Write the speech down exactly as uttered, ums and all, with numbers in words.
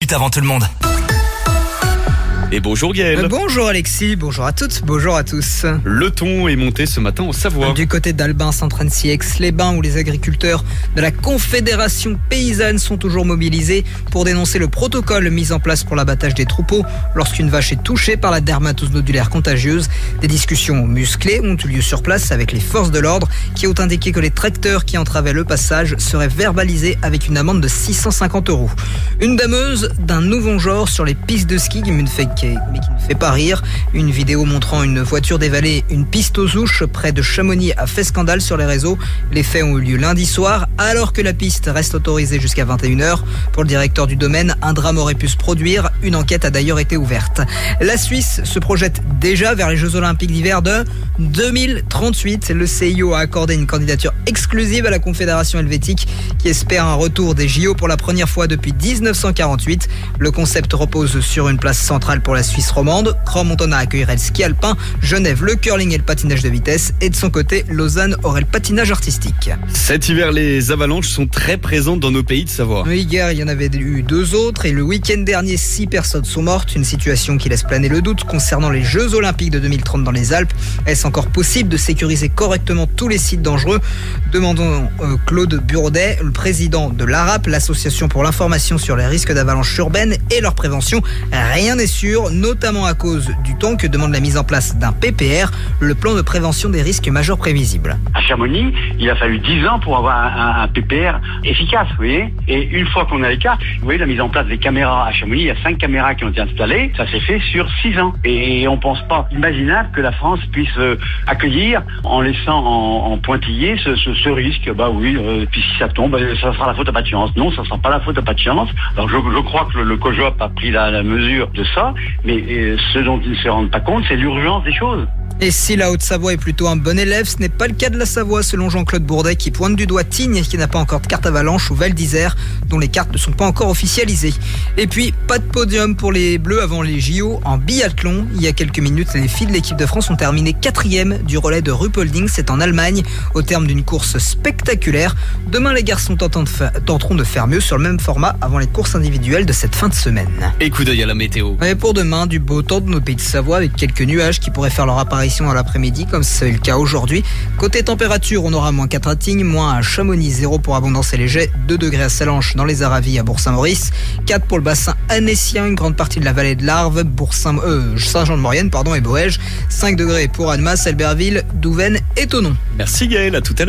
Avant tout le monde. Et bonjour Gaël. Euh, bonjour Alexis, bonjour à toutes, bonjour à tous. Le ton est monté ce matin en Savoie. Du côté d'Albin, Saint-Annecy, Aix-les-Bains, où les agriculteurs de la Confédération paysanne sont toujours mobilisés pour dénoncer le protocole mis en place pour l'abattage des troupeaux lorsqu'une vache est touchée par la dermatose nodulaire contagieuse. Des discussions musclées ont eu lieu sur place avec les forces de l'ordre qui ont indiqué que les tracteurs qui entravaient le passage seraient verbalisés avec une amende de six cent cinquante euros. Une dameuse d'un nouveau genre sur les pistes de ski qui me fait mais qui ne fait pas rire. Une vidéo montrant une voiture dévaler une piste aux ouches près de Chamonix a fait scandale sur les réseaux. Les faits ont eu lieu lundi soir, alors que la piste reste autorisée jusqu'à vingt et une heures. Pour le directeur du domaine, un drame aurait pu se produire. Une enquête a d'ailleurs été ouverte. La Suisse se projette déjà vers les Jeux Olympiques d'hiver de deux mille trente-huit. Le C I O a accordé une candidature exclusive à la Confédération helvétique qui espère un retour des J O pour la première fois depuis dix-neuf cent quarante-huit. Le concept repose sur une place centrale pour la Suisse romande. Crans-Montana accueillerait le ski alpin, Genève le curling et le patinage de vitesse, et de son côté, Lausanne aurait le patinage artistique. Cet hiver, les avalanches sont très présentes dans nos pays de Savoie. Oui, hier, il y en avait eu deux autres, et le week-end dernier, six personnes sont mortes. Une situation qui laisse planer le doute concernant les Jeux Olympiques de deux mille trente dans les Alpes. Est-ce encore possible de sécuriser correctement tous les sites dangereux ? Demandons euh, Claude Burodet, le président de l'A R A P, l'association pour l'information sur les risques d'avalanches urbaines et leur prévention. Rien n'est sûr, notamment à cause du temps que demande la mise en place d'un P P R, le plan de prévention des risques majeurs prévisibles. À Chamonix, il a fallu dix ans pour avoir un, un P P R efficace, vous voyez. Et une fois qu'on a les cartes, vous voyez la mise en place des caméras à Chamonix, il y a cinq caméras qui ont été installées, ça s'est fait sur six ans. Et on pense pas imaginable que la France puisse euh, accueillir en laissant en, en pointillé ce, ce, ce risque. Bah oui, euh, puis si ça tombe, bah, ça sera la faute à pas de chance. Non, ça sera pas la faute à pas de chance. Alors je, je crois que le, le COJOP a pris la, la mesure de ça, mais euh, ce dont ils ne se rendent pas compte, c'est l'urgence des choses. Et si la Haute-Savoie est plutôt un bon élève, ce n'est pas le cas de la Savoie, selon Jean-Claude Bourdet, qui pointe du doigt Tignes, qui n'a pas encore de carte avalanche, ou Val d'Isère, dont les cartes ne sont pas encore officialisées. Et puis, pas de podium pour les Bleus avant les J O en biathlon. Il y a quelques minutes, les filles de l'équipe de France ont terminé quatrième du relais de Ruppolding, c'est en Allemagne, au terme d'une course spectaculaire. Demain, les garçons tenteront de faire mieux sur le même format avant les courses individuelles de cette fin de semaine. Et coup d'œil à la météo. Et pour demain, du beau temps de nos pays de Savoie, avec quelques nuages qui pourraient faire leur apparition à l'après-midi, comme c'est le cas aujourd'hui. Côté température, on aura moins quatre à Tignes, moins à Chamonix, zéro pour Abondance et Léger, deux degrés à Salanches dans les Aravis à Bourg-Saint-Maurice, quatre pour le bassin annécien, une grande partie de la vallée de l'Arve, Bourg-Saint, euh, Saint-Jean-de-Maurienne, pardon, et Boège, cinq degrés pour Annemasse, Albertville, Douvaine et Thonon. Merci Gaël, à tout à l'heure.